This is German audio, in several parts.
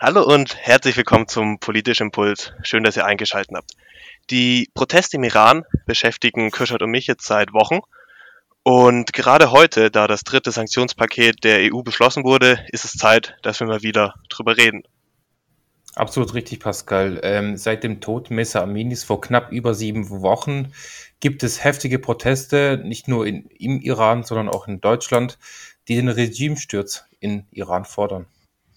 Hallo und herzlich willkommen zum Politischen Impuls. Schön, dass ihr eingeschaltet habt. Die Proteste im Iran beschäftigen Kürşat und mich jetzt seit Wochen. Und gerade heute, da das dritte Sanktionspaket der EU beschlossen wurde, ist es Zeit, dass wir mal wieder drüber reden. Absolut richtig, Pascal. Seit dem Tod Mehsa Aminis vor knapp über 7 Wochen gibt es heftige Proteste, nicht nur im Iran, sondern auch in Deutschland, die den Regimesturz in Iran fordern.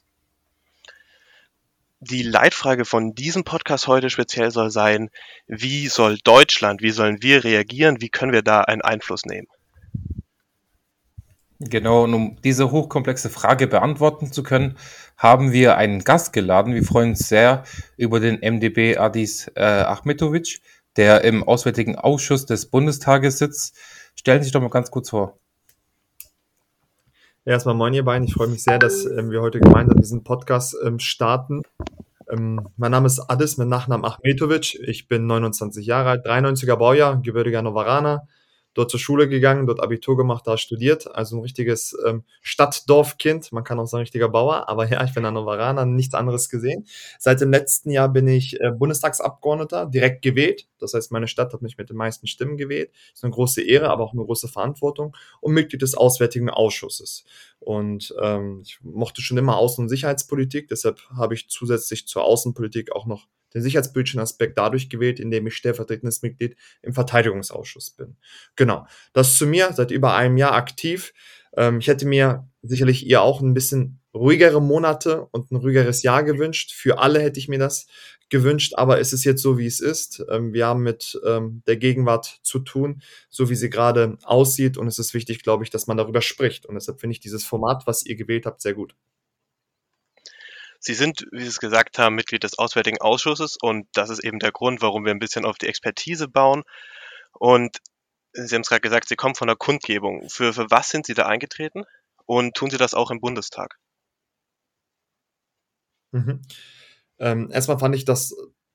Die Leitfrage von diesem Podcast heute speziell soll sein, wie soll Deutschland, wie sollen wir reagieren, wie können wir da einen Einfluss nehmen? Genau, und um diese hochkomplexe Frage beantworten zu können, haben wir einen Gast geladen. Wir freuen uns sehr über den MdB Adis Ahmetovic, der im Auswärtigen Ausschuss des Bundestages sitzt. Stellen Sie sich doch mal ganz kurz vor. Ja, erstmal moin ihr beiden. Ich freue mich sehr, dass wir heute gemeinsam diesen Podcast starten. Mein Name ist Adis mit Nachnamen Ahmetovic. Ich bin 29 Jahre alt, 93er Baujahr, gebürtiger Novaraner. Dort zur Schule gegangen, dort Abitur gemacht, da studiert. Also ein richtiges Stadt-Dorf-Kind. Man kann auch sagen, richtiger Bauer. Aber ja, ich bin ein Novaraner, nichts anderes gesehen. Seit dem letzten Jahr bin ich Bundestagsabgeordneter, direkt gewählt. Das heißt, meine Stadt hat mich mit den meisten Stimmen gewählt. Das ist eine große Ehre, aber auch eine große Verantwortung. Und Mitglied des Auswärtigen Ausschusses. Und ich mochte schon immer Außen- und Sicherheitspolitik. Deshalb habe ich zusätzlich zur Außenpolitik auch noch den sicherheitspolitischen Aspekt dadurch gewählt, indem ich stellvertretendes Mitglied im Verteidigungsausschuss bin. Genau, das zu mir, seit über einem Jahr aktiv. Ich hätte mir sicherlich ihr auch ein bisschen ruhigere Monate und ein ruhigeres Jahr gewünscht. Für alle hätte ich mir das gewünscht, aber es ist jetzt so, wie es ist. Wir haben mit der Gegenwart zu tun, so wie sie gerade aussieht, und es ist wichtig, glaube ich, dass man darüber spricht. Und deshalb finde ich dieses Format, was ihr gewählt habt, sehr gut. Sie sind, wie Sie es gesagt haben, Mitglied des Auswärtigen Ausschusses und das ist eben der Grund, warum wir ein bisschen auf die Expertise bauen. Und Sie haben es gerade gesagt, Sie kommen von der Kundgebung. Für was sind Sie da eingetreten und tun Sie das auch im Bundestag? Mhm. Erstmal fand ich das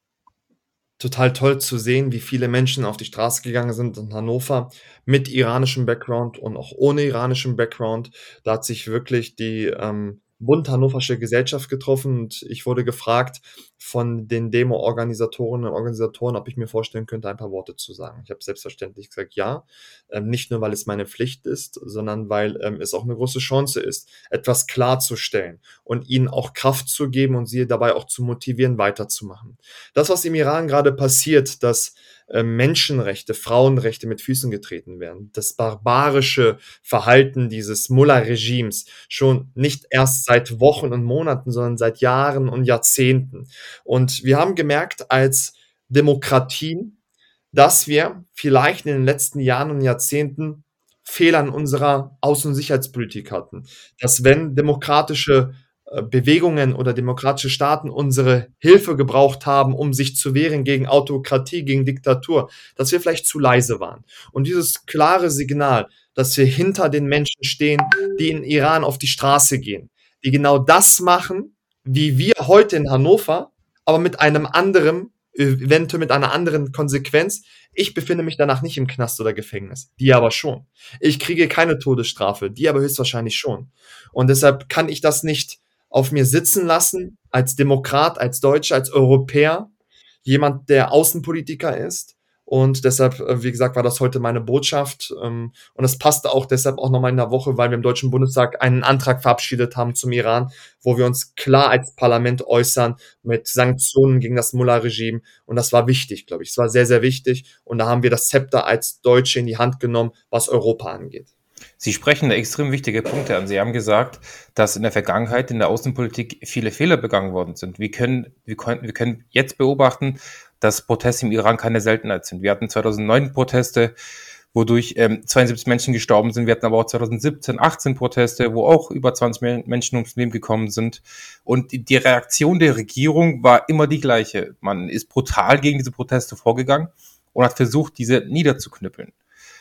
total toll zu sehen, wie viele Menschen auf die Straße gegangen sind in Hannover mit iranischem Background und auch ohne iranischem Background. Da hat sich wirklich die Bund Hannoversche Gesellschaft getroffen und ich wurde gefragt von den Demo-Organisatorinnen und Organisatoren, ob ich mir vorstellen könnte, ein paar Worte zu sagen. Ich habe selbstverständlich gesagt, ja. Nicht nur, weil es meine Pflicht ist, sondern weil es auch eine große Chance ist, etwas klarzustellen und ihnen auch Kraft zu geben und sie dabei auch zu motivieren, weiterzumachen. Das, was im Iran gerade passiert, dass Menschenrechte, Frauenrechte mit Füßen getreten werden, das barbarische Verhalten dieses Mullah-Regimes schon nicht erst seit Wochen und Monaten, sondern seit Jahren und Jahrzehnten. Und wir haben gemerkt als Demokratien, dass wir vielleicht in den letzten Jahren und Jahrzehnten Fehler in unserer Außen- und Sicherheitspolitik hatten. Dass wenn demokratische Bewegungen oder demokratische Staaten unsere Hilfe gebraucht haben, um sich zu wehren gegen Autokratie, gegen Diktatur, dass wir vielleicht zu leise waren. Und dieses klare Signal, dass wir hinter den Menschen stehen, die in Iran auf die Straße gehen, die genau das machen, wie wir heute in Hannover, aber mit einem anderen, eventuell mit einer anderen Konsequenz. Ich befinde mich danach nicht im Knast oder Gefängnis, die aber schon. Ich kriege keine Todesstrafe, die aber höchstwahrscheinlich schon. Und deshalb kann ich das nicht auf mir sitzen lassen, als Demokrat, als Deutscher, als Europäer, jemand, der Außenpolitiker ist. Und deshalb, wie gesagt, war das heute meine Botschaft. Und es passte auch deshalb auch nochmal in der Woche, weil wir im Deutschen Bundestag einen Antrag verabschiedet haben zum Iran, wo wir uns klar als Parlament äußern mit Sanktionen gegen das Mullah-Regime. Und das war wichtig, glaube ich. Es war sehr, sehr wichtig. Und da haben wir das Zepter als Deutsche in die Hand genommen, was Europa angeht. Sie sprechen da extrem wichtige Punkte an. Sie haben gesagt, dass in der Vergangenheit in der Außenpolitik viele Fehler begangen worden sind. Wir können jetzt beobachten, dass Proteste im Iran keine Seltenheit sind. Wir hatten 2009 Proteste, wodurch 72 Menschen gestorben sind. Wir hatten aber auch 2017, 18 Proteste, wo auch über 20 Menschen ums Leben gekommen sind. Und die Reaktion der Regierung war immer die gleiche. Man ist brutal gegen diese Proteste vorgegangen und hat versucht, diese niederzuknüppeln.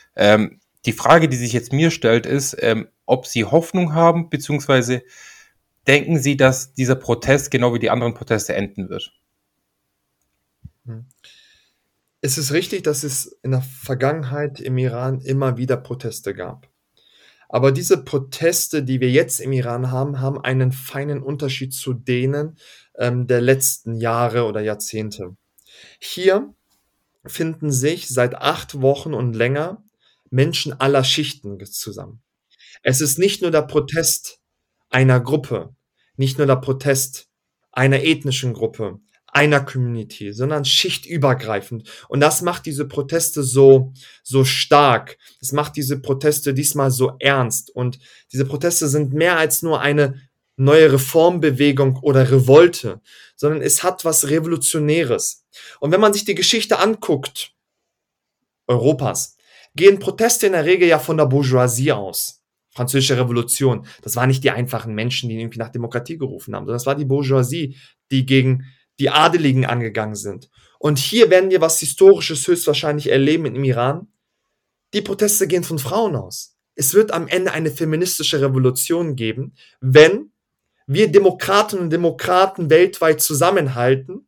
Die Frage, die sich jetzt mir stellt, ist, ob Sie Hoffnung haben, beziehungsweise denken Sie, dass dieser Protest genau wie die anderen Proteste enden wird? Es ist richtig, dass es in der Vergangenheit im Iran immer wieder Proteste gab. Aber diese Proteste, die wir jetzt im Iran haben, haben einen feinen Unterschied zu denen der letzten Jahre oder Jahrzehnte. Hier finden sich seit 8 Wochen und länger Menschen aller Schichten zusammen. Es ist nicht nur der Protest einer Gruppe, nicht nur der Protest einer ethnischen Gruppe, einer Community, sondern schichtübergreifend. Und das macht diese Proteste so stark. Das macht diese Proteste diesmal so ernst. Und diese Proteste sind mehr als nur eine neue Reformbewegung oder Revolte, sondern es hat was Revolutionäres. Und wenn man sich die Geschichte anguckt, Europas, gehen Proteste in der Regel ja von der Bourgeoisie aus. Französische Revolution, das waren nicht die einfachen Menschen, die irgendwie nach Demokratie gerufen haben, sondern das war die Bourgeoisie, die gegen die Adeligen angegangen sind. Und hier werden wir was Historisches höchstwahrscheinlich erleben im Iran. Die Proteste gehen von Frauen aus. Es wird am Ende eine feministische Revolution geben, wenn wir Demokratinnen und Demokraten weltweit zusammenhalten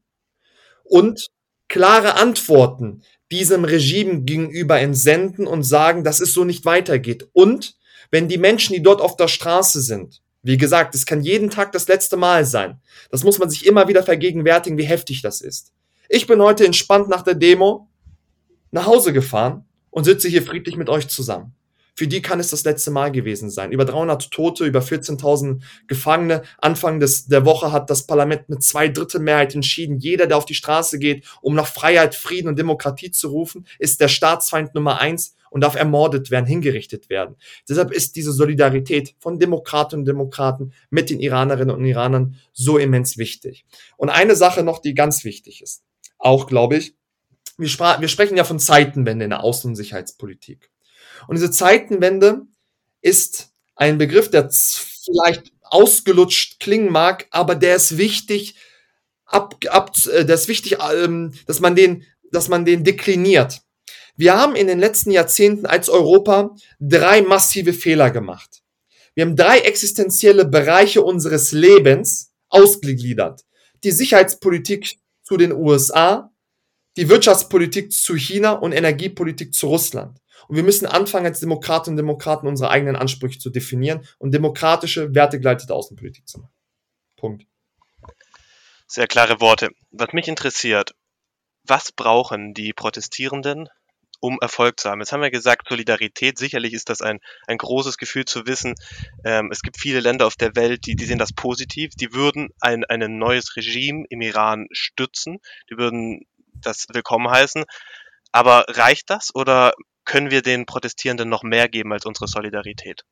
und klare Antworten diesem Regime gegenüber entsenden und sagen, dass es so nicht weitergeht. Und wenn die Menschen, die dort auf der Straße sind, wie gesagt, es kann jeden Tag das letzte Mal sein. Das muss man sich immer wieder vergegenwärtigen, wie heftig das ist. Ich bin heute entspannt nach der Demo nach Hause gefahren und sitze hier friedlich mit euch zusammen. Für die kann es das letzte Mal gewesen sein. Über 300 Tote, über 14.000 Gefangene. Anfang der Woche hat das Parlament mit 2/3 entschieden, jeder, der auf die Straße geht, um nach Freiheit, Frieden und Demokratie zu rufen, ist der Staatsfeind Nummer 1 und darf ermordet werden, hingerichtet werden. Deshalb ist diese Solidarität von Demokratinnen und Demokraten mit den Iranerinnen und Iranern so immens wichtig. Und eine Sache noch, die ganz wichtig ist, auch glaube ich, wir sprechen ja von Zeitenwende in der Außen- und Sicherheitspolitik. Und diese Zeitenwende ist ein Begriff, der vielleicht ausgelutscht klingen mag, aber der ist wichtig, dass man den dekliniert. Wir haben in den letzten Jahrzehnten als Europa 3 massive Fehler gemacht. Wir haben 3 existenzielle Bereiche unseres Lebens ausgegliedert. Die Sicherheitspolitik zu den USA, die Wirtschaftspolitik zu China und Energiepolitik zu Russland. Und wir müssen anfangen, als Demokratinnen und Demokraten unsere eigenen Ansprüche zu definieren und demokratische, wertegeleitete Außenpolitik zu machen. Punkt. Sehr klare Worte. Was mich interessiert, was brauchen die Protestierenden, um Erfolg zu haben? Jetzt haben wir gesagt, Solidarität, sicherlich ist das ein großes Gefühl zu wissen. Es gibt viele Länder auf der Welt, die sehen das positiv, die würden ein neues Regime im Iran stützen, die würden das willkommen heißen. Aber reicht das oder können wir den Protestierenden noch mehr geben als unsere Solidarität?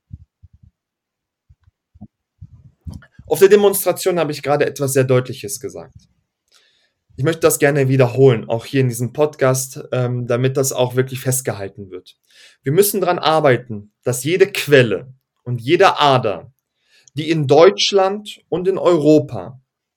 Auf der Demonstration habe ich gerade etwas sehr Deutliches gesagt. Ich möchte das gerne wiederholen, auch hier in diesem Podcast, damit das auch wirklich festgehalten wird. Wir müssen daran arbeiten, dass jede Quelle und jede Ader, die in Deutschland und in Europa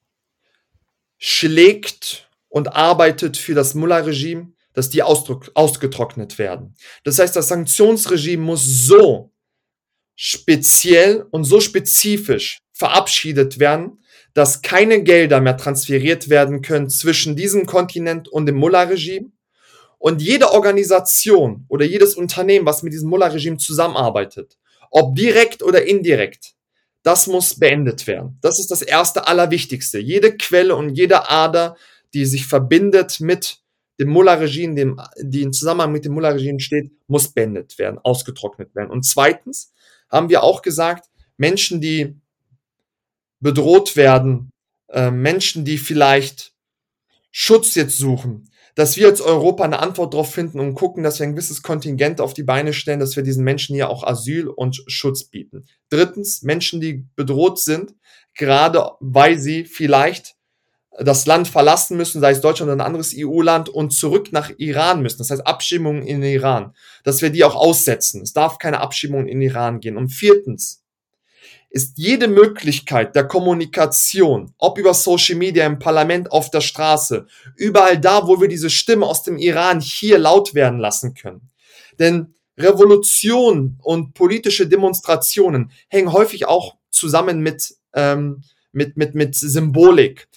schlägt und arbeitet für das Mullah-Regime, dass die ausgetrocknet werden. Das heißt, das Sanktionsregime muss so speziell und so spezifisch verabschiedet werden, dass keine Gelder mehr transferiert werden können zwischen diesem Kontinent und dem Mullah-Regime. Und jede Organisation oder jedes Unternehmen, was mit diesem Mullah-Regime zusammenarbeitet, ob direkt oder indirekt, das muss beendet werden. Das ist das erste Allerwichtigste. Jede Quelle und jede Ader, die sich verbindet mit dem Mullah-Regime, die in Zusammenhang mit dem Mullah-Regime steht, muss beendet werden, ausgetrocknet werden. Und zweitens haben wir auch gesagt, Menschen, die bedroht werden, Menschen, die vielleicht Schutz jetzt suchen, dass wir als Europa eine Antwort darauf finden und gucken, dass wir ein gewisses Kontingent auf die Beine stellen, dass wir diesen Menschen hier auch Asyl und Schutz bieten. Drittens, Menschen, die bedroht sind, gerade weil sie vielleicht das Land verlassen müssen, sei es Deutschland oder ein anderes EU-Land, und zurück nach Iran müssen. Das heißt Abschiebungen in den Iran, dass wir die auch aussetzen. Es darf keine Abschiebungen in den Iran gehen. Und viertens ist jede Möglichkeit der Kommunikation, ob über Social Media, im Parlament, auf der Straße, überall da, wo wir diese Stimme aus dem Iran hier laut werden lassen können. Denn Revolution und politische Demonstrationen hängen häufig auch zusammen mit Symbolik,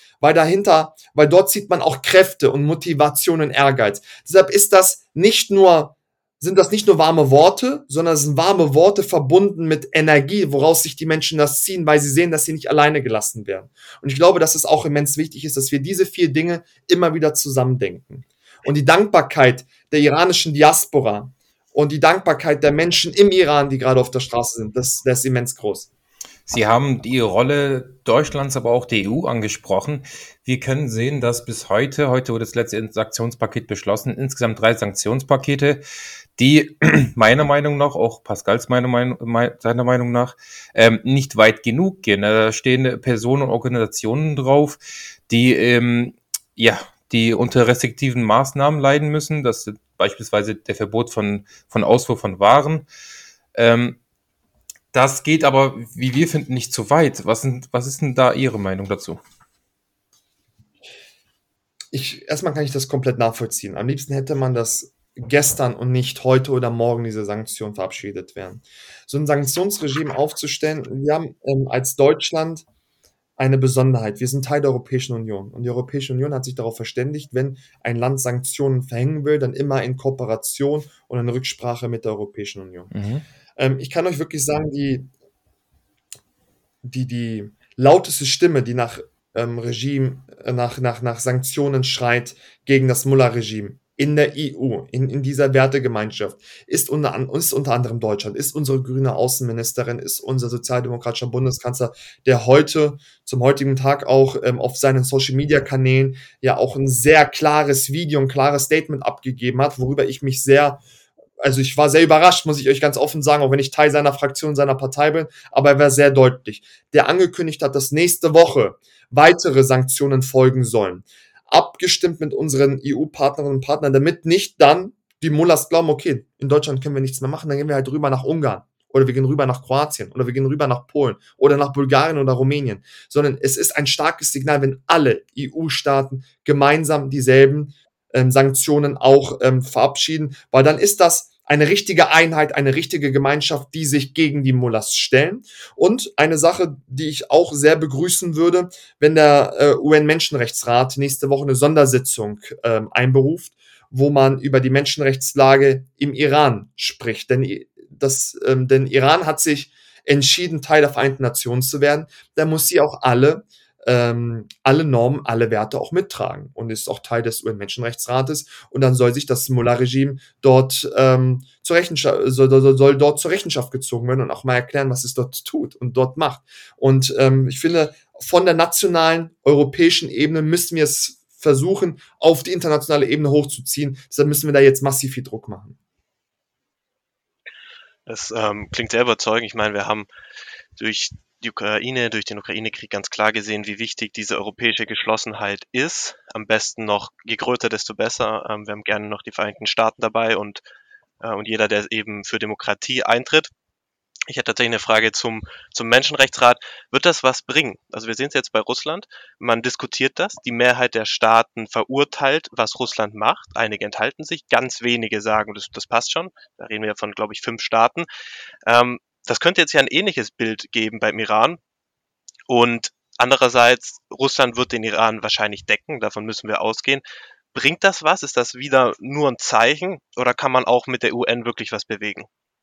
weil dort sieht man auch Kräfte und Motivation und Ehrgeiz. Deshalb ist das nicht nur sind das nicht nur warme Worte, sondern es sind warme Worte verbunden mit Energie, woraus sich die Menschen das ziehen, weil sie sehen, dass sie nicht alleine gelassen werden. Und ich glaube, dass es auch immens wichtig ist, dass wir diese 4 Dinge immer wieder zusammendenken. Und die Dankbarkeit der iranischen Diaspora und die Dankbarkeit der Menschen im Iran, die gerade auf der Straße sind, das ist immens groß. Sie haben die Rolle Deutschlands, aber auch der EU angesprochen. Wir können sehen, dass bis heute wurde das letzte Sanktionspaket beschlossen, insgesamt 3 Sanktionspakete, die meiner Meinung nach, auch Pascals seiner Meinung nach, nicht weit genug gehen. Da stehen Personen und Organisationen drauf, die die unter restriktiven Maßnahmen leiden müssen. Das sind beispielsweise der Verbot von Ausfuhr von Waren. Das geht aber, wie wir finden, nicht zu weit. Was ist denn da Ihre Meinung dazu? Erstmal kann ich das komplett nachvollziehen. Am liebsten hätte man das gestern und nicht heute oder morgen diese Sanktionen verabschiedet werden. So ein Sanktionsregime aufzustellen, wir haben als Deutschland eine Besonderheit. Wir sind Teil der Europäischen Union. Und die Europäische Union hat sich darauf verständigt, wenn ein Land Sanktionen verhängen will, dann immer in Kooperation und in Rücksprache mit der Europäischen Union. Ich kann euch wirklich sagen, die lauteste Stimme, die nach Sanktionen schreit gegen das Mullah-Regime in der EU, in dieser Wertegemeinschaft, ist unter anderem Deutschland, ist unsere grüne Außenministerin, ist unser sozialdemokratischer Bundeskanzler, der zum heutigen Tag auch auf seinen Social-Media-Kanälen ja auch ein sehr klares Video, ein klares Statement abgegeben hat, worüber ich war sehr überrascht, muss ich euch ganz offen sagen, auch wenn ich Teil seiner Fraktion, seiner Partei bin, aber er war sehr deutlich, der angekündigt hat, dass nächste Woche weitere Sanktionen folgen sollen. Abgestimmt mit unseren EU-Partnerinnen und Partnern, damit nicht dann die Mullahs glauben, okay, in Deutschland können wir nichts mehr machen, dann gehen wir halt rüber nach Ungarn oder wir gehen rüber nach Kroatien oder wir gehen rüber nach Polen oder nach Bulgarien oder Rumänien, sondern es ist ein starkes Signal, wenn alle EU-Staaten gemeinsam dieselben Sanktionen auch verabschieden, weil dann ist das eine richtige Einheit, eine richtige Gemeinschaft, die sich gegen die Mullahs stellen. Und eine Sache, die ich auch sehr begrüßen würde, wenn der UN-Menschenrechtsrat nächste Woche eine Sondersitzung einberuft, wo man über die Menschenrechtslage im Iran spricht. Denn Iran hat sich entschieden, Teil der Vereinten Nationen zu werden. Da muss sie auch alle Normen, alle Werte auch mittragen und ist auch Teil des UN-Menschenrechtsrates. Und dann soll sich das Mullah-Regime dort zur Rechenschaft gezogen werden und auch mal erklären, was es dort tut und dort macht. Und ich finde, von der nationalen, europäischen Ebene müssen wir es versuchen, auf die internationale Ebene hochzuziehen. Deshalb müssen wir da jetzt massiv viel Druck machen. Das klingt sehr überzeugend. Ich meine, wir haben durch den Ukraine-Krieg ganz klar gesehen, wie wichtig diese europäische Geschlossenheit ist. Am besten noch, je größer, desto besser. Wir haben gerne noch die Vereinigten Staaten dabei und jeder, der eben für Demokratie eintritt. Ich hätte tatsächlich eine Frage zum Menschenrechtsrat. Wird das was bringen? Also wir sehen es jetzt bei Russland. Man diskutiert das. Die Mehrheit der Staaten verurteilt, was Russland macht. Einige enthalten sich. Ganz wenige sagen, das passt schon. Da reden wir von, glaube ich, 5 Staaten. Das könnte jetzt ja ein ähnliches Bild geben beim Iran. Und andererseits, Russland wird den Iran wahrscheinlich decken. Davon müssen wir ausgehen. Bringt das was? Ist das wieder nur ein Zeichen? Oder kann man auch mit der UN wirklich was bewegen?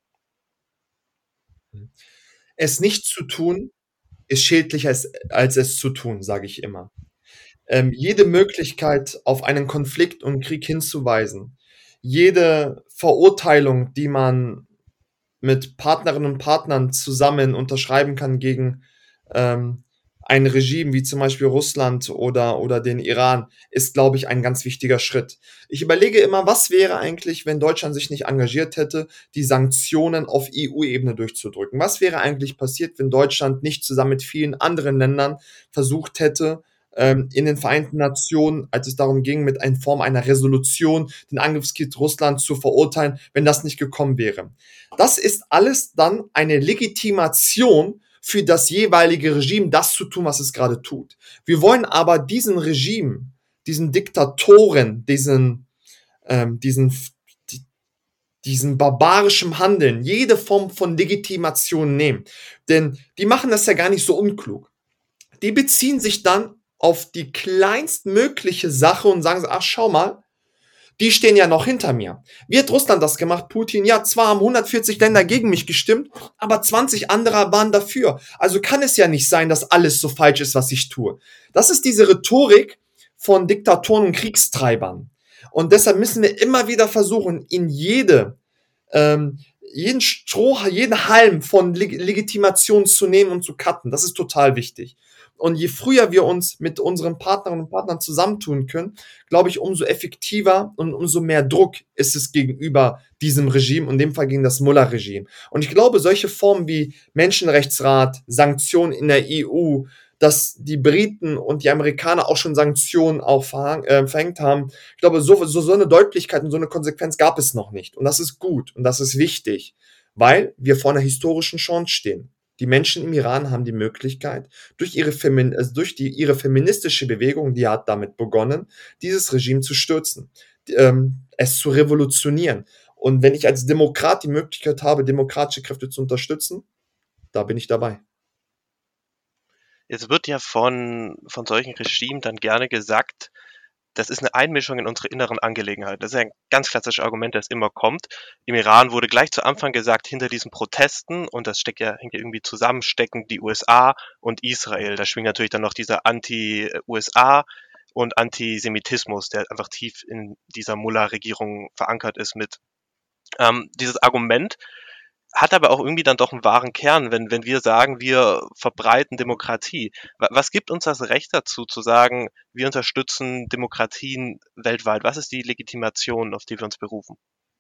Es nicht zu tun, ist schädlicher als es zu tun, sage ich immer. Jede Möglichkeit, auf einen Konflikt und Krieg hinzuweisen, jede Verurteilung, die man mit Partnerinnen und Partnern zusammen unterschreiben kann gegen ein Regime wie zum Beispiel Russland oder den Iran, ist, glaube ich, ein ganz wichtiger Schritt. Ich überlege immer, was wäre eigentlich, wenn Deutschland sich nicht engagiert hätte, die Sanktionen auf EU-Ebene durchzudrücken? Was wäre eigentlich passiert, wenn Deutschland nicht zusammen mit vielen anderen Ländern versucht hätte, in den Vereinten Nationen, als es darum ging, mit einer Form einer Resolution den Angriffskrieg Russlands zu verurteilen, wenn das nicht gekommen wäre? Das ist alles dann eine Legitimation für das jeweilige Regime, das zu tun, was es gerade tut. Wir wollen aber diesen Regime, diesen Diktatoren, diesen barbarischen Handeln, jede Form von Legitimation nehmen. Denn die machen das ja gar nicht so unklug. Die beziehen sich dann auf die kleinstmögliche Sache und sagen so, ach schau mal, Die stehen ja noch hinter mir. Wie hat Russland das gemacht? Putin, ja, zwar haben 140 Länder gegen mich gestimmt, aber 20 andere waren dafür. Also kann es ja nicht sein, dass alles so falsch ist, was ich tue. Das ist diese Rhetorik von Diktatoren und Kriegstreibern. Und deshalb müssen wir immer wieder versuchen, in jeden jeden Halm von Legitimation zu nehmen und zu cutten. Das ist total wichtig. Und je früher wir uns mit unseren Partnerinnen und Partnern zusammentun können, glaube ich, umso effektiver und umso mehr Druck ist es gegenüber diesem Regime, und in dem Fall gegen das Mullah-Regime. Und ich glaube, solche Formen wie Menschenrechtsrat, Sanktionen in der EU, dass die Briten und die Amerikaner auch schon Sanktionen auch verhängt haben, ich glaube, so eine Deutlichkeit und so eine Konsequenz gab es noch nicht. Und das ist gut und das ist wichtig, weil wir vor einer historischen Chance stehen. Die Menschen im Iran haben die Möglichkeit, durch ihre feministische Bewegung, die hat damit begonnen, dieses Regime zu stürzen, es zu revolutionieren. Und wenn ich als Demokrat die Möglichkeit habe, demokratische Kräfte zu unterstützen, da bin ich dabei. Jetzt wird ja von solchen Regimen dann gerne gesagt, das ist eine Einmischung in unsere inneren Angelegenheiten. Das ist ein ganz klassisches Argument, das immer kommt. Im Iran wurde gleich zu Anfang gesagt, hinter diesen Protesten, und das hängt ja irgendwie zusammen, stecken die USA und Israel. Da schwingt natürlich dann noch dieser Anti-USA und Antisemitismus, der einfach tief in dieser Mullah-Regierung verankert ist mit. Dieses Argument hat aber auch irgendwie dann doch einen wahren Kern, wenn wir sagen, wir verbreiten Demokratie. Was gibt uns das Recht dazu, zu sagen, wir unterstützen Demokratien weltweit? Was ist die Legitimation, auf die wir uns berufen?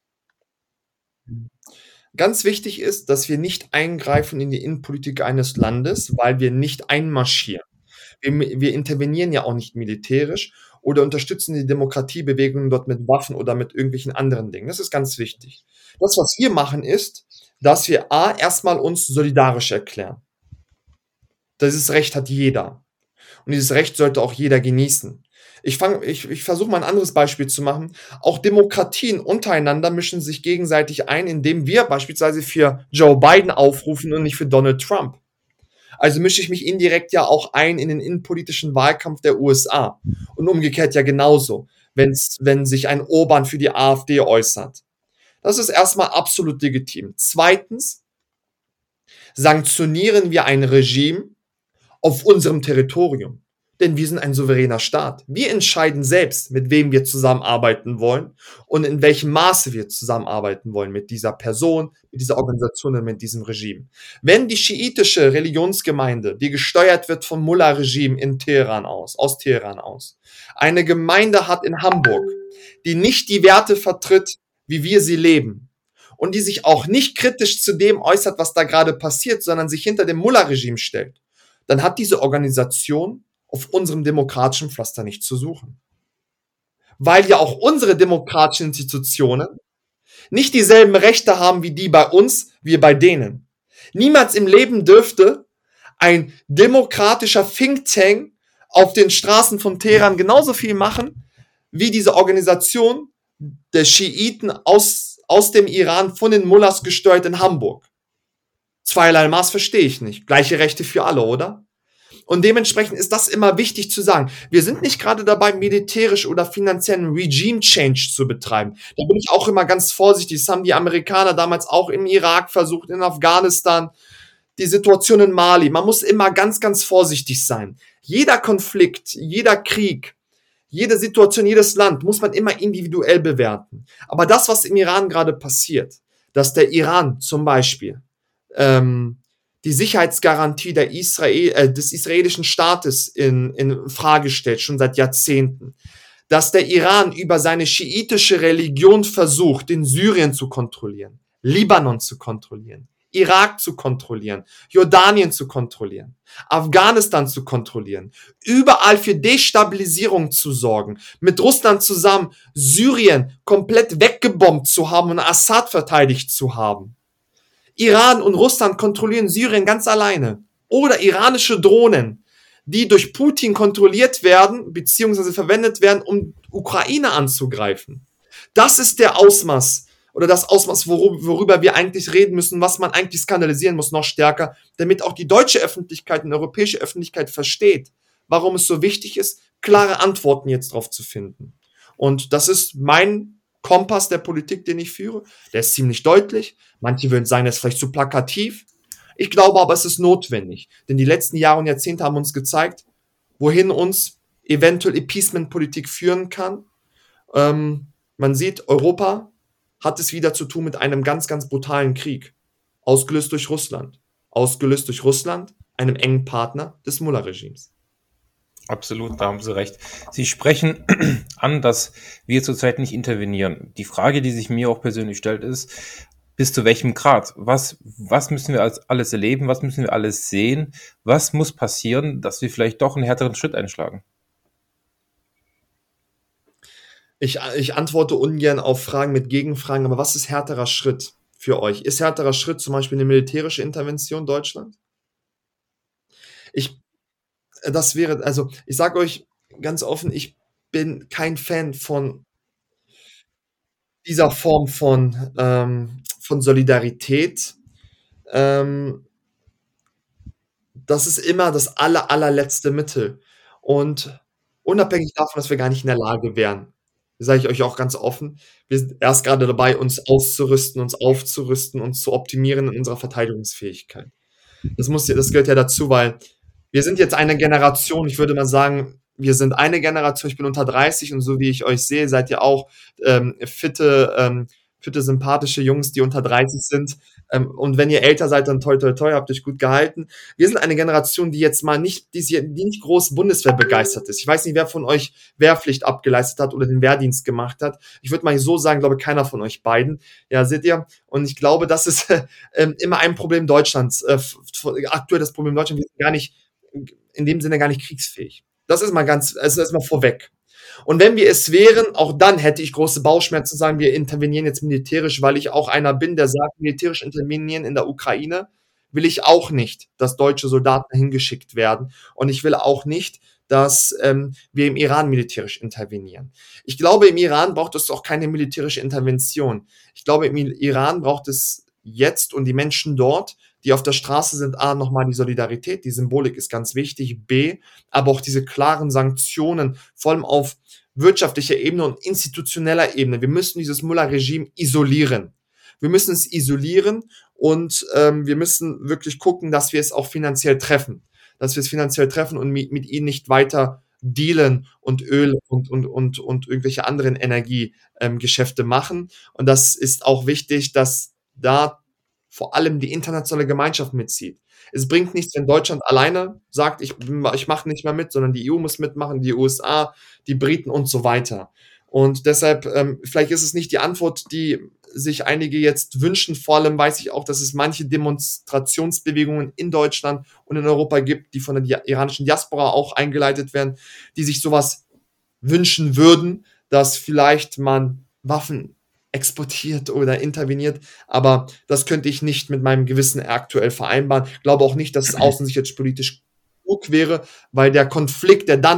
Ganz wichtig ist, dass wir nicht eingreifen in die Innenpolitik eines Landes, weil wir nicht einmarschieren. Wir intervenieren ja auch nicht militärisch oder unterstützen die Demokratiebewegungen dort mit Waffen oder mit irgendwelchen anderen Dingen. Das ist ganz wichtig. Das, was wir machen, ist, dass wir erstmal uns solidarisch erklären. Dieses Recht hat jeder. Und dieses Recht sollte auch jeder genießen. Ich versuche mal ein anderes Beispiel zu machen. Auch Demokratien untereinander mischen sich gegenseitig ein, indem wir beispielsweise für Joe Biden aufrufen und nicht für Donald Trump. Also mische ich mich indirekt ja auch ein in den innenpolitischen Wahlkampf der USA. Und umgekehrt ja genauso, wenn sich ein Orban für die AfD äußert. Das ist erstmal absolut legitim. Zweitens sanktionieren wir ein Regime auf unserem Territorium. Denn wir sind ein souveräner Staat. Wir entscheiden selbst, mit wem wir zusammenarbeiten wollen und in welchem Maße wir zusammenarbeiten wollen mit dieser Person, mit dieser Organisation und mit diesem Regime. Wenn die schiitische Religionsgemeinde, die gesteuert wird vom Mullah-Regime aus Teheran aus, eine Gemeinde hat in Hamburg, die nicht die Werte vertritt, wie wir sie leben, und die sich auch nicht kritisch zu dem äußert, was da gerade passiert, sondern sich hinter dem Mullah-Regime stellt, dann hat diese Organisation auf unserem demokratischen Pflaster nicht zu suchen. Weil ja auch unsere demokratischen Institutionen nicht dieselben Rechte haben wie die bei uns, wir bei denen. Niemals im Leben dürfte ein demokratischer Think Tank auf den Straßen von Teheran genauso viel machen, wie diese Organisation der Schiiten aus dem Iran von den Mullahs gesteuert in Hamburg. Zweierlei Maß verstehe ich nicht. Gleiche Rechte für alle, oder? Und dementsprechend ist das immer wichtig zu sagen. Wir sind nicht gerade dabei, militärisch oder finanziellen Regime-Change zu betreiben. Da bin ich auch immer ganz vorsichtig. Das haben die Amerikaner damals auch im Irak versucht, in Afghanistan, die Situation in Mali. Man muss immer ganz, ganz vorsichtig sein. Jeder Konflikt, jeder Krieg, jede Situation, jedes Land muss man immer individuell bewerten. Aber das, was im Iran gerade passiert, dass der Iran zum Beispiel die Sicherheitsgarantie des israelischen Staates in Frage stellt, schon seit Jahrzehnten. Dass der Iran über seine schiitische Religion versucht, den Syrien zu kontrollieren, Libanon zu kontrollieren, Irak zu kontrollieren, Jordanien zu kontrollieren, Afghanistan zu kontrollieren, überall für Destabilisierung zu sorgen, mit Russland zusammen Syrien komplett weggebombt zu haben und Assad verteidigt zu haben. Iran und Russland kontrollieren Syrien ganz alleine. Oder iranische Drohnen, die durch Putin kontrolliert werden, beziehungsweise verwendet werden, um Ukraine anzugreifen. Das ist der Ausmaß, oder das Ausmaß, worüber wir eigentlich reden müssen, was man eigentlich skandalisieren muss, noch stärker, damit auch die deutsche Öffentlichkeit und die europäische Öffentlichkeit versteht, warum es so wichtig ist, klare Antworten jetzt drauf zu finden. Und das ist mein Kompass der Politik, den ich führe. Der ist ziemlich deutlich. Manche würden sagen, der ist vielleicht zu plakativ. Ich glaube aber, es ist notwendig. Denn die letzten Jahre und Jahrzehnte haben uns gezeigt, wohin uns eventuell Appeasement-Politik führen kann. Man sieht, Europa hat es wieder zu tun mit einem ganz, ganz brutalen Krieg. Ausgelöst durch Russland. Ausgelöst durch Russland, einem engen Partner des Mullah-Regimes. Absolut, da haben Sie recht. Sie sprechen an, dass wir zurzeit nicht intervenieren. Die Frage, die sich mir auch persönlich stellt, ist, bis zu welchem Grad? Was müssen wir alles erleben? Was müssen wir alles sehen? Was muss passieren, dass wir vielleicht doch einen härteren Schritt einschlagen? Ich antworte ungern auf Fragen mit Gegenfragen, aber was ist härterer Schritt für euch? Ist härterer Schritt zum Beispiel eine militärische Intervention Deutschland? Ich sage euch ganz offen, ich bin kein Fan von dieser Form von Solidarität. Das ist immer das allerletzte Mittel. Und unabhängig davon, dass wir gar nicht in der Lage wären, sage ich euch auch ganz offen, wir sind erst gerade dabei, uns auszurüsten, uns aufzurüsten, uns zu optimieren in unserer Verteidigungsfähigkeit. Das gehört ja dazu, weil wir sind jetzt eine Generation, ich würde mal sagen, wir sind eine Generation, ich bin unter 30 und so wie ich euch sehe, seid ihr auch fitte, sympathische Jungs, die unter 30 sind. Und wenn ihr älter seid, dann toi toi toi, habt euch gut gehalten. Wir sind eine Generation, die jetzt mal nicht, die nicht groß Bundeswehr begeistert ist. Ich weiß nicht, wer von euch Wehrpflicht abgeleistet hat oder den Wehrdienst gemacht hat. Ich würde mal so sagen, glaube keiner von euch beiden. Ja, seht ihr? Und ich glaube, das ist immer ein Problem Deutschlands. Aktuell das Problem Deutschlands, wir sind gar nicht, in dem Sinne gar nicht kriegsfähig. Das ist erstmal vorweg. Und wenn wir es wären, auch dann hätte ich große Bauchschmerzen zu sagen, wir intervenieren jetzt militärisch, weil ich auch einer bin, der sagt, militärisch intervenieren in der Ukraine will ich auch nicht, dass deutsche Soldaten hingeschickt werden. Und ich will auch nicht, dass wir im Iran militärisch intervenieren. Ich glaube, im Iran braucht es auch keine militärische Intervention. Ich glaube, im Iran braucht es jetzt und die Menschen dort, die auf der Straße sind, A, nochmal die Solidarität, die Symbolik ist ganz wichtig, B, aber auch diese klaren Sanktionen, vor allem auf wirtschaftlicher Ebene und institutioneller Ebene. Wir müssen dieses Mullah-Regime isolieren. Wir müssen es isolieren und wir müssen wirklich gucken, dass wir es auch finanziell treffen. Dass wir es finanziell treffen und mit ihnen nicht weiter dealen und Öl und irgendwelche anderen Energiegeschäfte machen. Und das ist auch wichtig, dass da vor allem die internationale Gemeinschaft mitzieht. Es bringt nichts, wenn Deutschland alleine sagt, ich mache nicht mehr mit, sondern die EU muss mitmachen, die USA, die Briten und so weiter. Und deshalb, vielleicht ist es nicht die Antwort, die sich einige jetzt wünschen. Vor allem weiß ich auch, dass es manche Demonstrationsbewegungen in Deutschland und in Europa gibt, die von der iranischen Diaspora auch eingeleitet werden, die sich sowas wünschen würden, dass vielleicht man Waffen exportiert oder interveniert, aber das könnte ich nicht mit meinem Gewissen aktuell vereinbaren. Ich glaube auch nicht, dass es außensicherheitspolitisch genug wäre, weil der Konflikt, der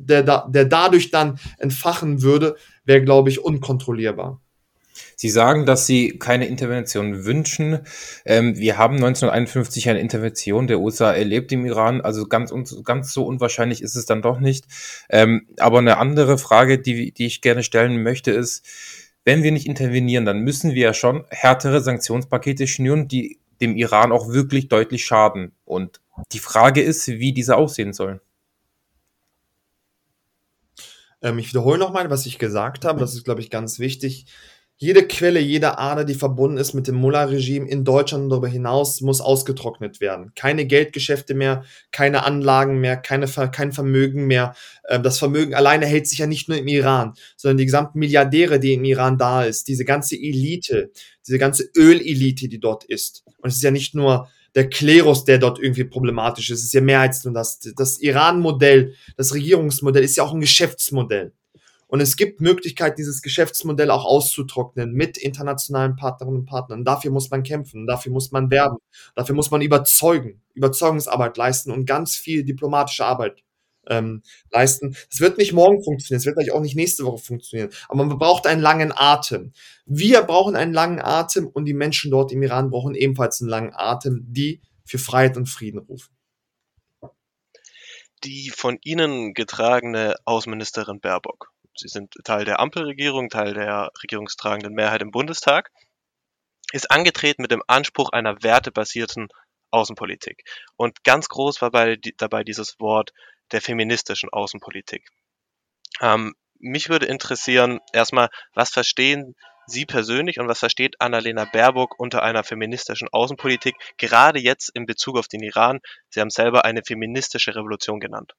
dadurch dann entfachen würde, wäre, glaube ich, unkontrollierbar. Sie sagen, dass Sie keine Intervention wünschen. Wir haben 1951 eine Intervention der USA erlebt im Iran, also ganz so unwahrscheinlich ist es dann doch nicht. Aber eine andere Frage, die ich gerne stellen möchte, ist, wenn wir nicht intervenieren, dann müssen wir ja schon härtere Sanktionspakete schnüren, die dem Iran auch wirklich deutlich schaden. Und die Frage ist, wie diese aussehen sollen. Ich wiederhole nochmal, was ich gesagt habe. Das ist, glaube ich, ganz wichtig. Jede Quelle, jede Ader, die verbunden ist mit dem Mullah-Regime in Deutschland und darüber hinaus, muss ausgetrocknet werden. Keine Geldgeschäfte mehr, keine Anlagen mehr, kein Vermögen mehr. Das Vermögen alleine hält sich ja nicht nur im Iran, sondern die gesamten Milliardäre, die im Iran da ist, diese ganze Elite, diese ganze Ölelite, die dort ist. Und es ist ja nicht nur der Klerus, der dort irgendwie problematisch ist. Es ist ja mehr als nur das. Das Iran-Modell, das Regierungsmodell ist ja auch ein Geschäftsmodell. Und es gibt Möglichkeiten, dieses Geschäftsmodell auch auszutrocknen mit internationalen Partnerinnen und Partnern. Dafür muss man kämpfen, dafür muss man werben, dafür muss man Überzeugungsarbeit leisten und ganz viel diplomatische Arbeit leisten. Es wird nicht morgen funktionieren, es wird vielleicht auch nicht nächste Woche funktionieren, aber man braucht einen langen Atem. Wir brauchen einen langen Atem und die Menschen dort im Iran brauchen ebenfalls einen langen Atem, die für Freiheit und Frieden rufen. Die von Ihnen getragene Außenministerin Baerbock Sie sind Teil der Ampelregierung, Teil der regierungstragenden Mehrheit im Bundestag, ist angetreten mit dem Anspruch einer wertebasierten Außenpolitik. Und ganz groß war dabei dieses Wort der feministischen Außenpolitik. Mich würde interessieren, erstmal, was verstehen Sie persönlich und was versteht Annalena Baerbock unter einer feministischen Außenpolitik, gerade jetzt in Bezug auf den Iran? Sie haben selber eine feministische Revolution genannt.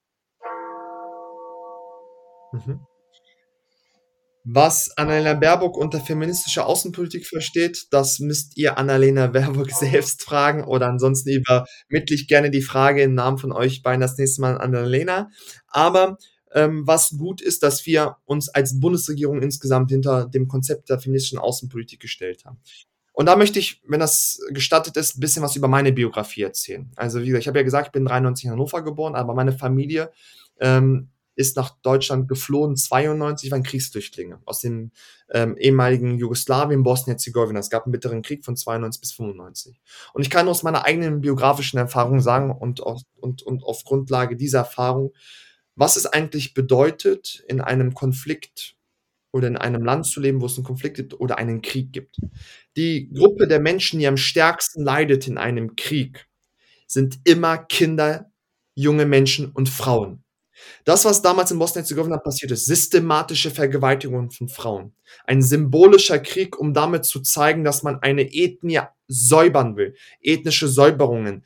Was Annalena Baerbock unter feministischer Außenpolitik versteht, das müsst ihr Annalena Baerbock selbst fragen oder ansonsten übermittle ich gerne die Frage im Namen von euch beiden das nächste Mal an Annalena. Aber was gut ist, dass wir uns als Bundesregierung insgesamt hinter dem Konzept der feministischen Außenpolitik gestellt haben. Und da möchte ich, wenn das gestattet ist, ein bisschen was über meine Biografie erzählen. Also wie gesagt, ich habe ja gesagt, ich bin 93 in Hannover geboren, aber meine Familie ist nach Deutschland geflohen, 92, waren Kriegsflüchtlinge aus dem ehemaligen Jugoslawien, Bosnien-Herzegowina. Es gab einen bitteren Krieg von 92 bis 95. Und ich kann aus meiner eigenen biografischen Erfahrung sagen und auf Grundlage dieser Erfahrung, was es eigentlich bedeutet, in einem Konflikt oder in einem Land zu leben, wo es einen Konflikt gibt oder einen Krieg gibt. Die Gruppe der Menschen, die am stärksten leidet in einem Krieg, sind immer Kinder, junge Menschen und Frauen. Das, was damals in Bosnien-Herzegowina passiert ist, systematische Vergewaltigungen von Frauen. Ein symbolischer Krieg, um damit zu zeigen, dass man eine Ethnie säubern will. Ethnische Säuberungen.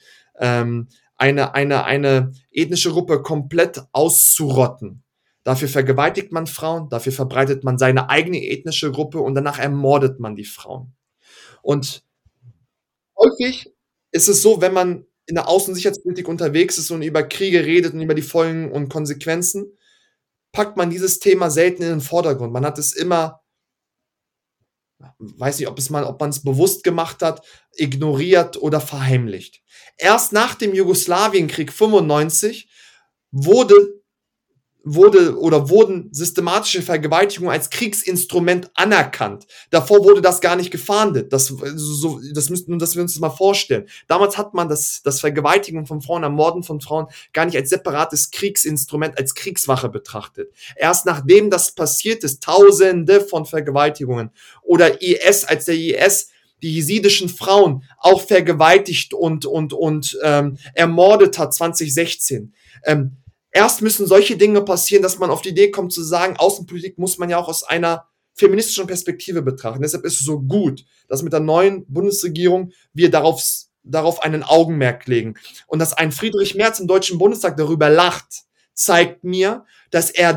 Eine ethnische Gruppe komplett auszurotten. Dafür vergewaltigt man Frauen, dafür verbreitet man seine eigene ethnische Gruppe und danach ermordet man die Frauen. Und häufig ist es so, wenn man in der Außensicherheitspolitik unterwegs ist und über Kriege redet und über die Folgen und Konsequenzen, packt man dieses Thema selten in den Vordergrund. Man hat es immer, weiß nicht, ob man es bewusst gemacht hat, ignoriert oder verheimlicht. Erst nach dem Jugoslawienkrieg 95 wurden systematische Vergewaltigungen als Kriegsinstrument anerkannt. Davor wurde das gar nicht gefahndet. Das müssen wir uns das mal vorstellen. Damals hat man das Vergewaltigen von Frauen, Ermorden von Frauen gar nicht als separates Kriegsinstrument, als Kriegswache betrachtet. Erst nachdem das passiert ist, Tausende von Vergewaltigungen oder IS, als der IS die jesidischen Frauen auch vergewaltigt und ermordet hat 2016. Erst müssen solche Dinge passieren, dass man auf die Idee kommt zu sagen, Außenpolitik muss man ja auch aus einer feministischen Perspektive betrachten. Deshalb ist es so gut, dass mit der neuen Bundesregierung wir darauf einen Augenmerk legen. Und dass ein Friedrich Merz im Deutschen Bundestag darüber lacht, zeigt mir, dass er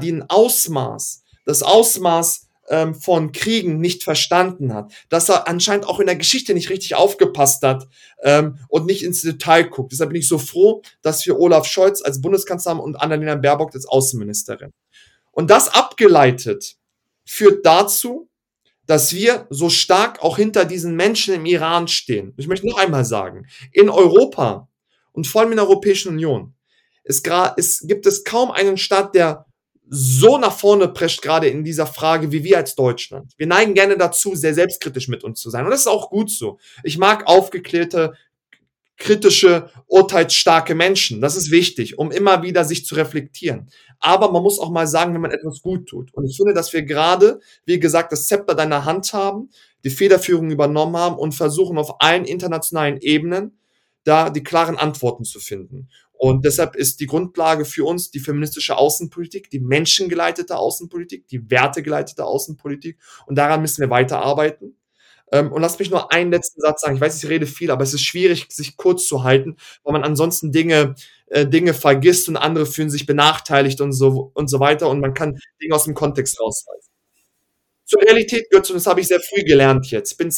das Ausmaß von Kriegen nicht verstanden hat, dass er anscheinend auch in der Geschichte nicht richtig aufgepasst hat und nicht ins Detail guckt. Deshalb bin ich so froh, dass wir Olaf Scholz als Bundeskanzler haben und Annalena Baerbock als Außenministerin. Und das abgeleitet führt dazu, dass wir so stark auch hinter diesen Menschen im Iran stehen. Ich möchte noch einmal sagen, in Europa und vor allem in der Europäischen Union gibt es kaum einen Staat, der so nach vorne prescht, gerade in dieser Frage, wie wir als Deutschland. Wir neigen gerne dazu, sehr selbstkritisch mit uns zu sein. Und das ist auch gut so. Ich mag aufgeklärte, kritische, urteilsstarke Menschen. Das ist wichtig, um immer wieder sich zu reflektieren. Aber man muss auch mal sagen, wenn man etwas gut tut. Und ich finde, dass wir gerade, wie gesagt, das Zepter deiner Hand haben, die Federführung übernommen haben und versuchen auf allen internationalen Ebenen da die klaren Antworten zu finden. Und deshalb ist die Grundlage für uns die feministische Außenpolitik, die menschengeleitete Außenpolitik, die wertegeleitete Außenpolitik. Und daran müssen wir weiterarbeiten. Und lass mich nur einen letzten Satz sagen. Ich weiß, ich rede viel, aber es ist schwierig, sich kurz zu halten, weil man ansonsten Dinge vergisst und andere fühlen sich benachteiligt und so weiter. Und man kann Dinge aus dem Kontext rausreißen. Zur Realität gehört, und das habe ich sehr früh gelernt jetzt. Ich bin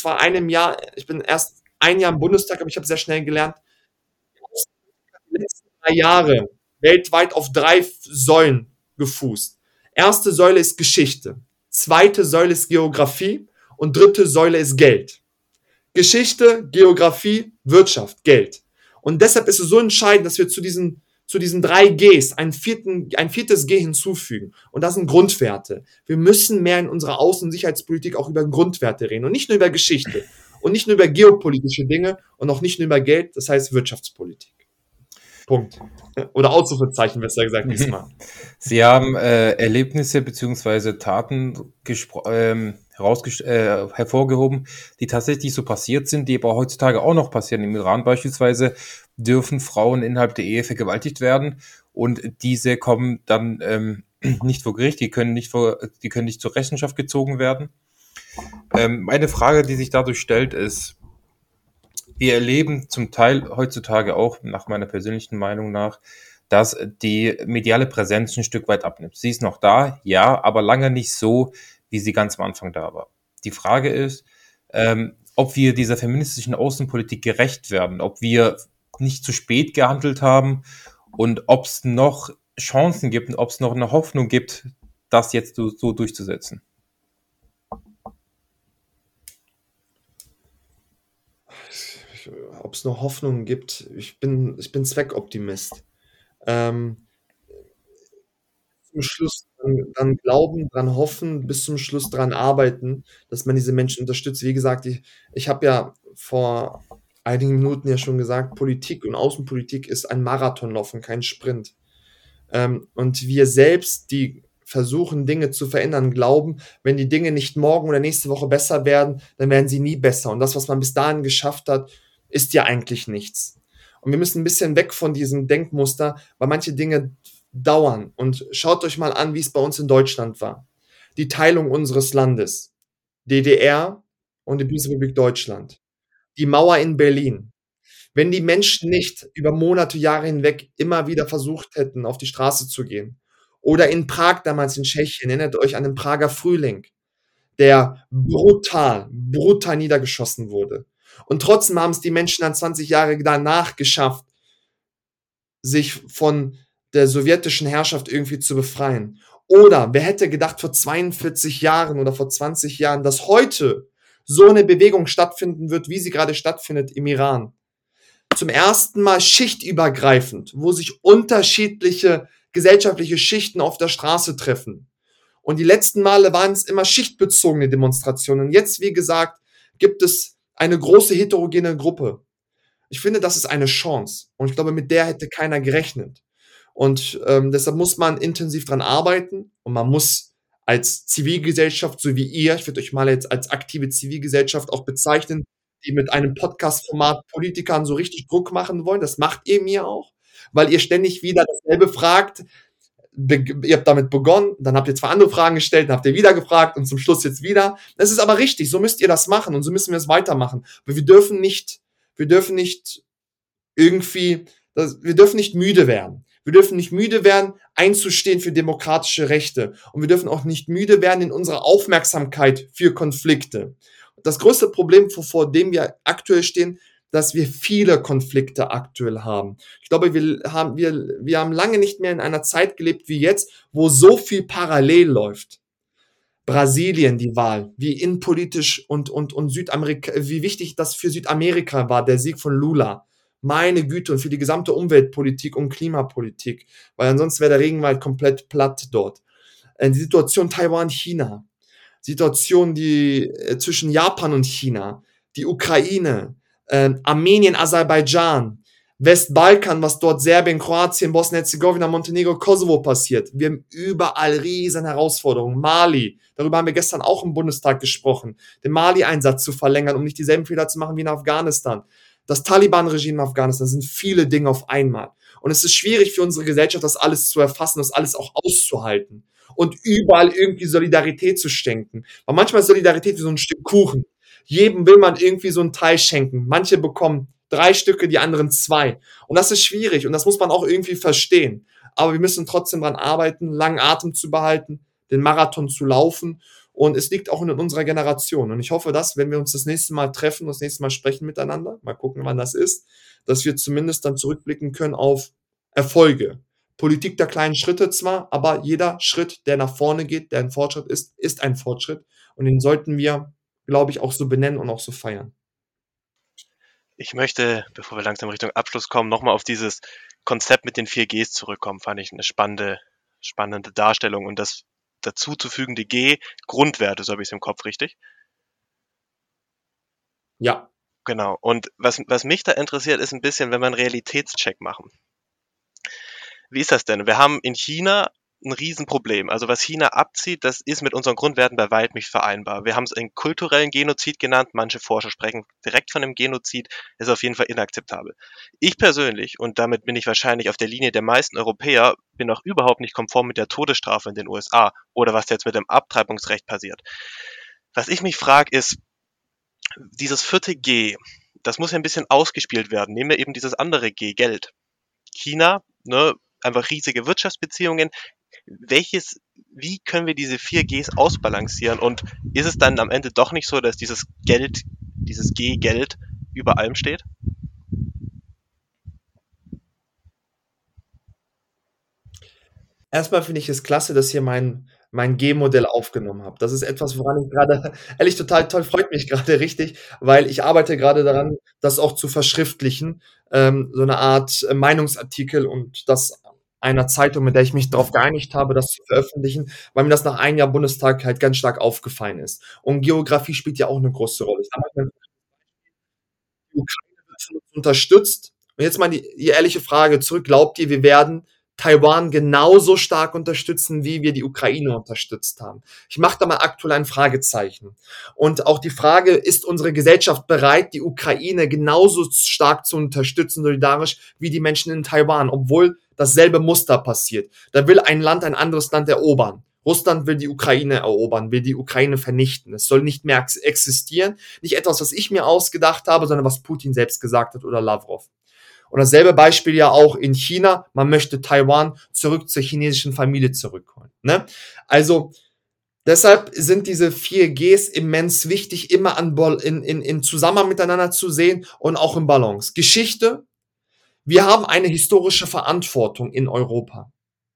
erst ein Jahr im Bundestag, aber ich habe sehr schnell gelernt, die letzten 3 Jahre weltweit auf 3 Säulen gefußt. Erste Säule ist Geschichte, zweite Säule ist Geografie und dritte Säule ist Geld. Geschichte, Geografie, Wirtschaft, Geld. Und deshalb ist es so entscheidend, dass wir zu diesen 3 Gs ein viertes G hinzufügen. Und das sind Grundwerte. Wir müssen mehr in unserer Außen- und Sicherheitspolitik auch über Grundwerte reden und nicht nur über Geschichte und nicht nur über geopolitische Dinge und auch nicht nur über Geld, das heißt Wirtschaftspolitik. Punkt. Oder Ausrufezeichen, besser gesagt, diesmal. Sie haben Erlebnisse bzw. Taten hervorgehoben, die tatsächlich so passiert sind, die aber heutzutage auch noch passieren. Im Iran beispielsweise dürfen Frauen innerhalb der Ehe vergewaltigt werden und diese kommen dann nicht vor Gericht, die können nicht zur Rechenschaft gezogen werden. Meine Frage, die sich dadurch stellt, ist: Wir erleben zum Teil heutzutage auch, nach meiner persönlichen Meinung nach, dass die mediale Präsenz ein Stück weit abnimmt. Sie ist noch da, ja, aber lange nicht so, wie sie ganz am Anfang da war. Die Frage ist, ob wir dieser feministischen Außenpolitik gerecht werden, ob wir nicht zu spät gehandelt haben und ob es noch Chancen gibt und ob es noch eine Hoffnung gibt, das jetzt so durchzusetzen. Ob es noch Hoffnung gibt, ich bin Zweckoptimist. Zum Schluss dran glauben, dran hoffen, bis zum Schluss dran arbeiten, dass man diese Menschen unterstützt. Wie gesagt, ich habe ja vor einigen Minuten ja schon gesagt, Politik und Außenpolitik ist ein Marathonlauf und kein Sprint. Und wir selbst, die versuchen, Dinge zu verändern, glauben, wenn die Dinge nicht morgen oder nächste Woche besser werden, dann werden sie nie besser. Und das, was man bis dahin geschafft hat, ist ja eigentlich nichts. Und wir müssen ein bisschen weg von diesem Denkmuster, weil manche Dinge dauern. Und schaut euch mal an, wie es bei uns in Deutschland war. Die Teilung unseres Landes. DDR und die Bundesrepublik Deutschland. Die Mauer in Berlin. Wenn die Menschen nicht über Monate, Jahre hinweg immer wieder versucht hätten, auf die Straße zu gehen. Oder in Prag damals in Tschechien, erinnert euch an den Prager Frühling, der brutal niedergeschossen wurde. Und trotzdem haben es die Menschen dann 20 Jahre danach geschafft, sich von der sowjetischen Herrschaft irgendwie zu befreien. Oder wer hätte gedacht vor 42 Jahren oder vor 20 Jahren, dass heute so eine Bewegung stattfinden wird, wie sie gerade stattfindet im Iran. Zum ersten Mal schichtübergreifend, wo sich unterschiedliche gesellschaftliche Schichten auf der Straße treffen. Und die letzten Male waren es immer schichtbezogene Demonstrationen. Und jetzt, wie gesagt, gibt es eine große heterogene Gruppe. Ich finde, das ist eine Chance. Und ich glaube, mit der hätte keiner gerechnet. Und deshalb muss man intensiv dran arbeiten. Und man muss als Zivilgesellschaft, so wie ihr, ich würde euch mal jetzt als aktive Zivilgesellschaft auch bezeichnen, die mit einem Podcast-Format Politikern so richtig Druck machen wollen. Das macht ihr mir auch, weil ihr ständig wieder dasselbe fragt. Ihr habt damit begonnen, dann habt ihr 2 andere Fragen gestellt, dann habt ihr wieder gefragt und zum Schluss jetzt wieder. Das ist aber richtig, so müsst ihr das machen und so müssen wir es weitermachen. Aber wir dürfen nicht irgendwie, wir dürfen nicht müde werden. Wir dürfen nicht müde werden, einzustehen für demokratische Rechte. Und wir dürfen auch nicht müde werden in unserer Aufmerksamkeit für Konflikte. Das größte Problem, vor dem wir aktuell stehen, dass wir viele Konflikte aktuell haben. Ich glaube, wir haben lange nicht mehr in einer Zeit gelebt wie jetzt, wo so viel parallel läuft. Brasilien, die Wahl, wie innenpolitisch und Südamerika, wie wichtig das für Südamerika war, der Sieg von Lula. Meine Güte, und für die gesamte Umweltpolitik und Klimapolitik, weil ansonsten wäre der Regenwald komplett platt dort. Die Situation Taiwan-China, Situation zwischen Japan und China, die Ukraine, Armenien, Aserbaidschan, Westbalkan, was dort Serbien, Kroatien, Bosnien-Herzegowina, Montenegro, Kosovo passiert. Wir haben überall riesen Herausforderungen. Mali, darüber haben wir gestern auch im Bundestag gesprochen, den Mali-Einsatz zu verlängern, um nicht dieselben Fehler zu machen wie in Afghanistan. Das Taliban-Regime in Afghanistan, das sind viele Dinge auf einmal. Und es ist schwierig für unsere Gesellschaft, das alles zu erfassen, das alles auch auszuhalten. Und überall irgendwie Solidarität zu schenken. Weil manchmal ist Solidarität wie so ein Stück Kuchen. Jedem will man irgendwie so einen Teil schenken. Manche bekommen 3 Stücke, die anderen 2. Und das ist schwierig und das muss man auch irgendwie verstehen. Aber wir müssen trotzdem daran arbeiten, langen Atem zu behalten, den Marathon zu laufen. Und es liegt auch in unserer Generation. Und ich hoffe, dass, wenn wir uns das nächste Mal treffen, das nächste Mal sprechen miteinander, mal gucken, wann das ist, dass wir zumindest dann zurückblicken können auf Erfolge. Politik der kleinen Schritte zwar, aber jeder Schritt, der nach vorne geht, der ein Fortschritt ist, ist ein Fortschritt. Und den sollten wir, glaube ich, auch so benennen und auch so feiern. Ich möchte, bevor wir langsam Richtung Abschluss kommen, nochmal auf dieses Konzept mit den 4 Gs zurückkommen. Fand ich eine spannende Darstellung. Und das dazu zu fügende G, Grundwerte, so habe ich es im Kopf, richtig? Ja. Genau. Und was mich da interessiert, ist ein bisschen, wenn wir einen Realitätscheck machen. Wie ist das denn? Wir haben in China ein Riesenproblem. Also was China abzieht, das ist mit unseren Grundwerten bei weitem nicht vereinbar. Wir haben es einen kulturellen Genozid genannt. Manche Forscher sprechen direkt von einem Genozid. Ist auf jeden Fall inakzeptabel. Ich persönlich, und damit bin ich wahrscheinlich auf der Linie der meisten Europäer, bin auch überhaupt nicht konform mit der Todesstrafe in den USA oder was jetzt mit dem Abtreibungsrecht passiert. Was ich mich frage, ist, dieses vierte G, das muss ja ein bisschen ausgespielt werden. Nehmen wir eben dieses andere G, Geld. China, ne, einfach riesige Wirtschaftsbeziehungen. Wie können wir diese 4 Gs ausbalancieren? Und ist es dann am Ende doch nicht so, dass dieses Geld, dieses G Geld über allem steht? Erstmal finde ich es klasse, dass ihr mein G-Modell aufgenommen habt. Das ist etwas, woran ich gerade ehrlich total toll, freut mich gerade richtig, weil ich arbeite gerade daran, das auch zu verschriftlichen, so eine Art Meinungsartikel und das einer Zeitung, mit der ich mich darauf geeinigt habe, das zu veröffentlichen, weil mir das nach einem Jahr Bundestag halt ganz stark aufgefallen ist. Und Geografie spielt ja auch eine große Rolle. Ich sage mal, die Ukraine wird von uns unterstützt. Und jetzt mal die ehrliche Frage zurück. Glaubt ihr, wir werden Taiwan genauso stark unterstützen, wie wir die Ukraine unterstützt haben? Ich mache da mal aktuell ein Fragezeichen. Und auch die Frage, ist unsere Gesellschaft bereit, die Ukraine genauso stark zu unterstützen, solidarisch, wie die Menschen in Taiwan, obwohl dasselbe Muster passiert. Da will ein Land ein anderes Land erobern. Russland will die Ukraine erobern, will die Ukraine vernichten. Es soll nicht mehr existieren. Nicht etwas, was ich mir ausgedacht habe, sondern was Putin selbst gesagt hat oder Lavrov. Und dasselbe Beispiel ja auch in China. Man möchte Taiwan zurück zur chinesischen Familie zurückholen. Ne? Also deshalb sind diese 4 Gs immens wichtig, immer in Zusammenhang miteinander zu sehen und auch in Balance. Geschichte. Wir haben eine historische Verantwortung in Europa.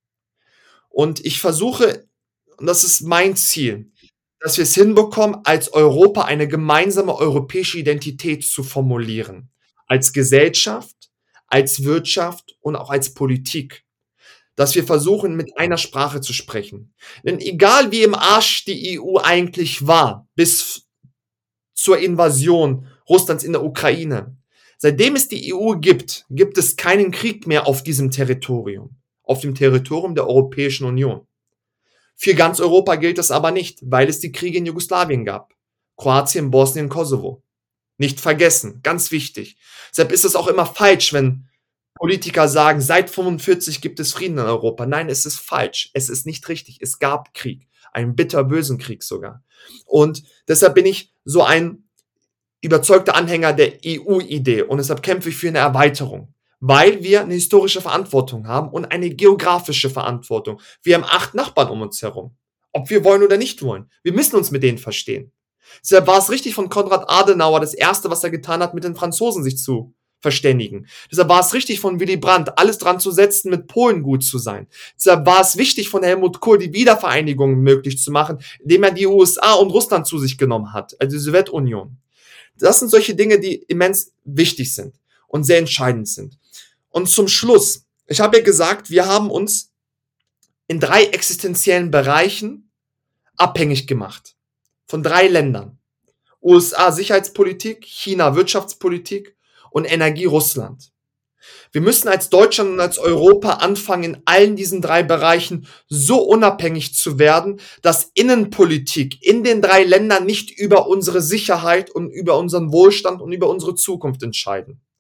Und ich versuche, und das ist mein Ziel, dass wir es hinbekommen, als Europa eine gemeinsame europäische Identität zu formulieren. Als Gesellschaft, als Wirtschaft und auch als Politik. Dass wir versuchen, mit einer Sprache zu sprechen. Denn egal wie im Arsch die EU eigentlich war, bis zur Invasion Russlands in der Ukraine, seitdem es die EU gibt, gibt es keinen Krieg mehr auf diesem Territorium. Auf dem Territorium der Europäischen Union. Für ganz Europa gilt das aber nicht, weil es die Kriege in Jugoslawien gab. Kroatien, Bosnien, Kosovo. Nicht vergessen, ganz wichtig. Deshalb ist es auch immer falsch, wenn Politiker sagen, seit 45 gibt es Frieden in Europa. Nein, es ist falsch. Es ist nicht richtig. Es gab Krieg. Einen bitterbösen Krieg sogar. Und deshalb bin ich so ein überzeugter Anhänger der EU-Idee und deshalb kämpfe ich für eine Erweiterung. Weil wir eine historische Verantwortung haben und eine geografische Verantwortung. Wir haben 8 Nachbarn um uns herum. Ob wir wollen oder nicht wollen. Wir müssen uns mit denen verstehen. Deshalb war es richtig von Konrad Adenauer, das Erste, was er getan hat, mit den Franzosen sich zu verständigen. Deshalb war es richtig von Willy Brandt, alles dran zu setzen, mit Polen gut zu sein. Deshalb war es wichtig von Helmut Kohl, die Wiedervereinigung möglich zu machen, indem er die USA und Russland zu sich genommen hat, also die Sowjetunion. Das sind solche Dinge, die immens wichtig sind und sehr entscheidend sind. Und zum Schluss, ich habe ja gesagt, wir haben uns in 3 existenziellen Bereichen abhängig gemacht. Von 3 Ländern. USA Sicherheitspolitik, China Wirtschaftspolitik und Energie Russland. Wir müssen als Deutschland und als Europa anfangen, in allen diesen 3 Bereichen so unabhängig zu werden, dass Innenpolitik in den 3 Ländern nicht über unsere Sicherheit und über unseren Wohlstand und über unsere Zukunft entscheiden.